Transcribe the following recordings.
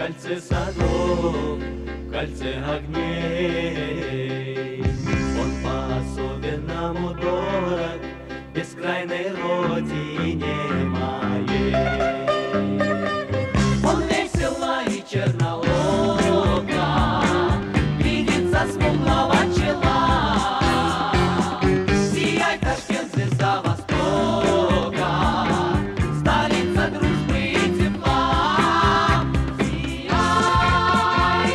кольце садов, кольце огней. Он по-особенному дорог бескрайной родине моей. Он весело и чернооко видится с смуглого чела. Сияй, Ташкент, звезда Востока, столица дружбы и тепла. Сияй,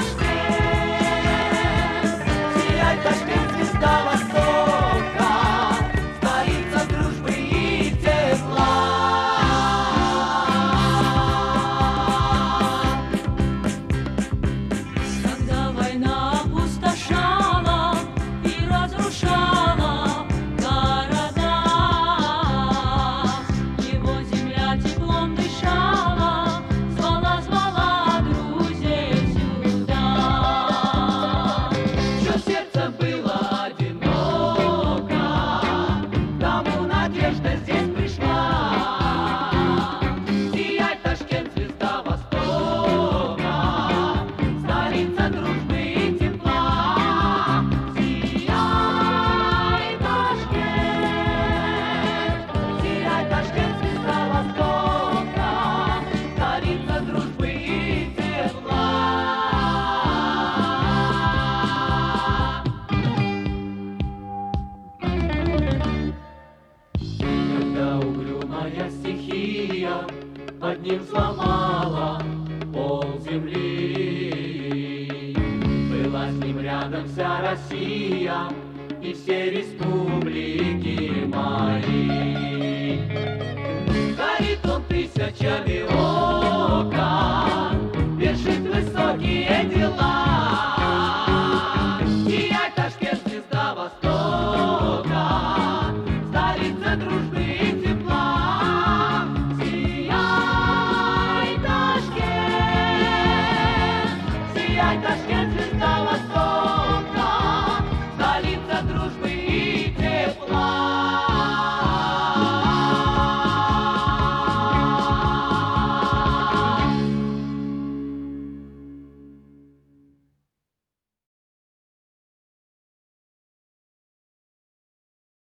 Ташкент, звезда Востока, столица дружбы и тепла. Когда война опустошала и разрушала города, его земля теплом дышала, звала друзей сюда. Чье сердце было одиноко, тому надежда здесь пришла. Сияй, Ташкент, звезда Востока, столица дружбы и тепла. Сияй, Ташкент, звезда Востока, столица дружбы и тепла. Когда угрюмая стихия под ним сломала пол земли, была с ним рядом вся Россия и все республики мои. Горит он тысячами окон, вершит высокие дела. Сияй, Ташкент, звезда Востока, столица дружбы и тепла. Сияй, Ташкент,